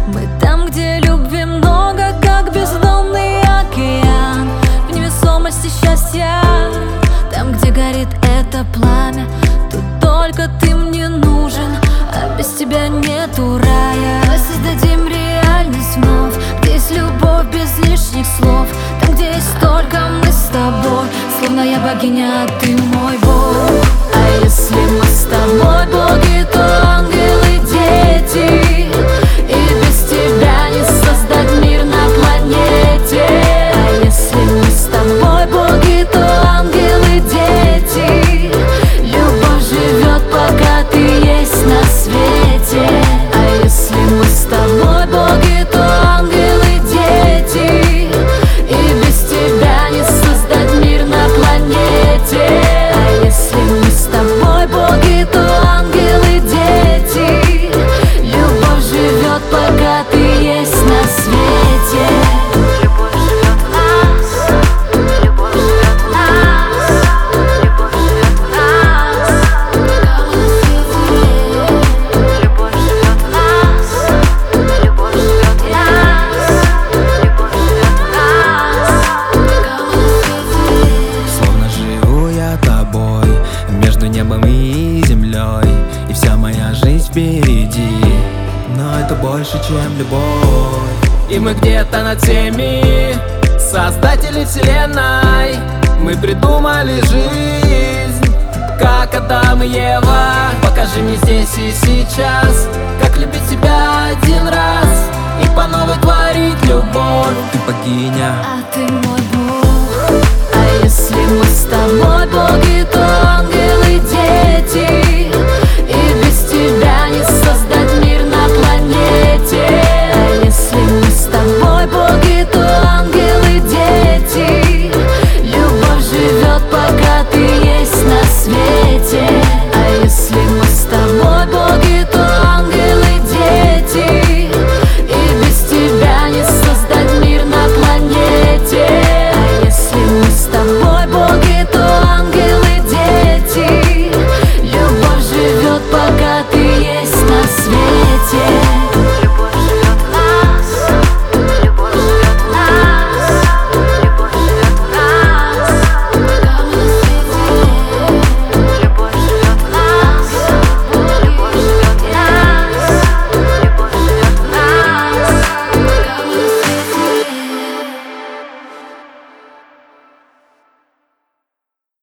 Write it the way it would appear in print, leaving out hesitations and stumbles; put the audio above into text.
Мы там, где любви много, как бездонный океан. В невесомости счастья, там, где горит это пламя. Тут только ты мне нужен, а без тебя нету рая. Мы создадим реальность вновь, где есть любовь без лишних слов. Там, где есть только мы с тобой, словно я богиня, а ты мой бог. А если мы с тобой боги, то ангелы дети, и без тебя не создать мир на планете. А если мы с тобой боги, то ангелы дети, любовь живет, пока ты есть на свете. А если мы с тобой боги, то ангелы дети, и без тебя не создать мир на планете. А если мы с тобой боги, то ангелы дети, любовь живет, пока ты есть на свете. Любовь живет в нас, любовь живет в нас, любовь живет в нас, любовь живет в нас, любовь живет в нас, любовь живет в нас. Словно живу я тобой между небом и землей, и вся моя жизнь впереди, но это больше, чем любовь. И мы где-то над всеми создатели вселенной. Мы придумали жизнь, как Адам и Ева. Покажи мне здесь и сейчас, как любить тебя один раз и по новой творить любовь. Ты богиня, А ты мой бог. А если мы с тобой боги,